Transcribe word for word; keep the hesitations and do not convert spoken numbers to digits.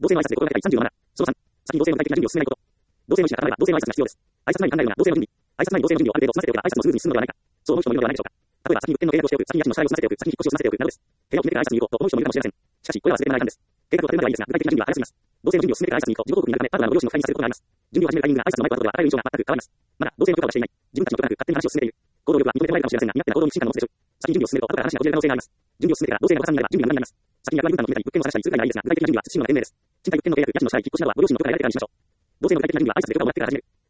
同性の挨拶で心がけたいさんじゅうのマナー。そのさん、先に同性の具体的な準備を進めないこと。同性の意思が固まれば同性の挨拶が必要です。挨拶前に考えるような同性の準備。挨拶前に同性の準備をある程度済ませておけば挨拶もスムーズに進むのではないか。そう思う人もいるのではないでしょうか。例えば先に物件の契約をしておく、先に家賃の支払いを済ませておく、先に引っ越しを済ませておくなどです。部屋を決めてから挨拶に行こうと思う人もいるかもしれません。しかし、これらは全ての内観です。計画を立てるまではいいですが、具体的な準備は早すぎます。同性の準備を進めてから挨拶に行こう。自己報告になるため、パートナーのご両親の不快にさせることがあります。準備を始めるタイミングが挨拶の前と後ではあらゆる印象が全く変わります。また、同性の許可をしていない。自分たちの許可なく勝手に話を進めている。行動力は認めてもらえるかもしれませんが、身勝手な行動に不信感が持つでしょう。先に準備を進めると後から話がこじれる可能性があります。準備を進めてから同性が不参になれば準備が無駄になります。先に役割分担を決めたり、物件を探したりするぐらいならいいですが、具体的な準備は慎重な点名です。賃貸物件の契約、家賃の支払い、引っ越しなどはご両親の許可が得られてからにしましょう。同性の具体的な準備は挨拶で許可をもらってから始める。